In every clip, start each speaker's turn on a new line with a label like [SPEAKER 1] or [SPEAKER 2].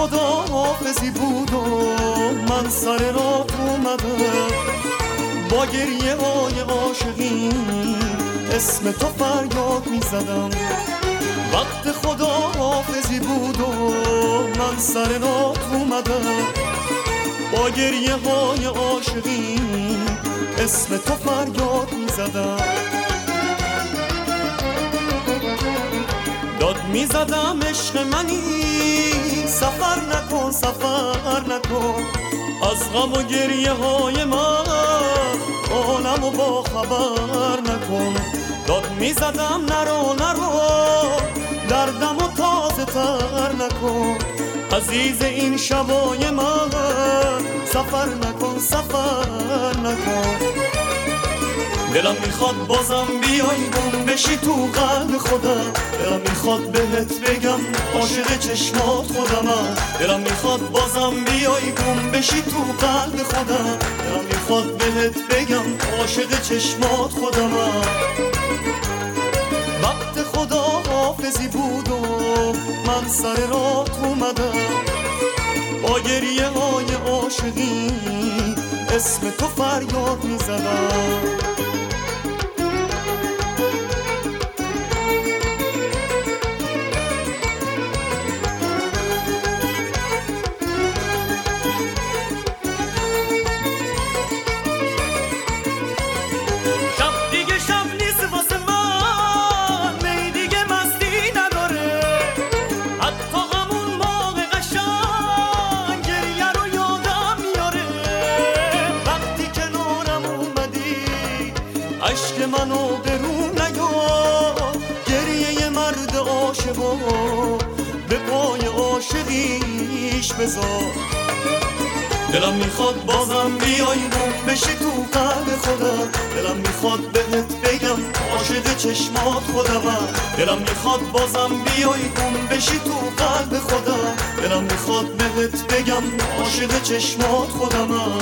[SPEAKER 1] خداحافظی بود و من سر راه اومدم، با گریه های عاشقی اسم تو فریاد میزدم. وقت خداحافظی بود و من سر راه اومدم، با گریه های عاشقی اسم تو فریاد میزدم. داد میزدم عشق منی سفر نکن سفر نکن، از غم و گریه های من عالمو با خبر نکن. داد میزدم نرو نرو دردمو تازه تر نکن، عزیز این شبای من سفر نکن سفر نکن. دلم میخواد بازم بیای گم بشی تو قلب خودم، دلم میخواد بهت بگم عاشق چشمات خودمم. دلم میخواد بازم بیای گم بشی تو قلب خودم، دلم میخواد بهت بگم عاشق چشمات خودمم. وقت خداحافظی بود و من سر راه اومدم، با گریه های عاشقی اسم تو فریاد میزدم. عشق منو برون نیار، گریه مرد عاشقو به پای عاشقیش بذار. دلم میخواد بازم بیای گم بشی تو قلب خودم، دلم میخواد بهت بگم عاشق چشمات خودمم. دلم میخواد بازم بیای گم بشی تو قلب خودم، دلم میخواد بهت بگم عاشق چشمات خودمم.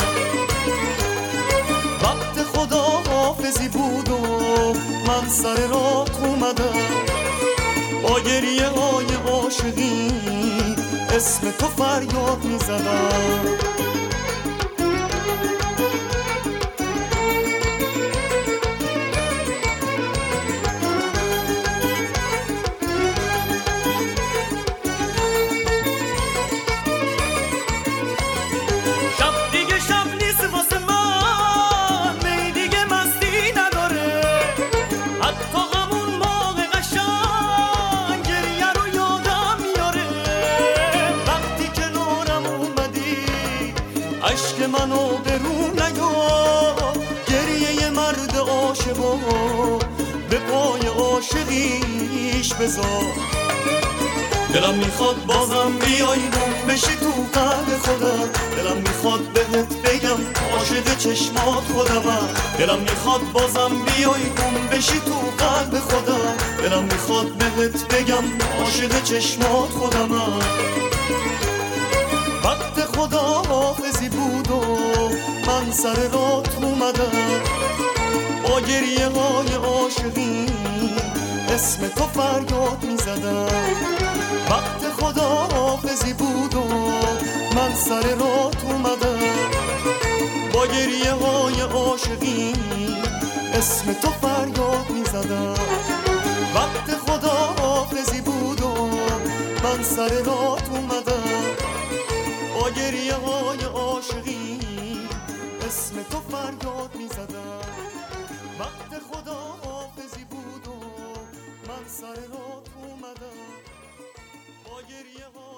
[SPEAKER 1] وقت خداحافظی بود و من سر راه اومدم، با گریه های عاشقی اسم تو فریاد میزدم. عشق منو برون نیار، گریه مرد عاشقو به پای عاشقیش بذار. دلم میخواد بازم بیای گم بشی تو قلب خودم، دلم میخواد بهت بگم عاشق چشمات خودمم. دلم میخواد بازم بیای گم بشی تو قلب خودم، دلم میخواد بهت بگم عاشق چشمات خودمم. وقت خداحافظی بود و من سر راه اومدم، با گریه های عاشقی اسم تو فریاد میزدم. وقت خداحافظی بود و من سر راه اومدم، با گریه های عاشقی اسم تو فریاد میزدم. وقت خداحافظی بود و من سر راه اومدم، با گریه های عاشقی اسم تو فریاد میزدم. وقت خداحافظی بود و من سر راه اومدم، با گریه های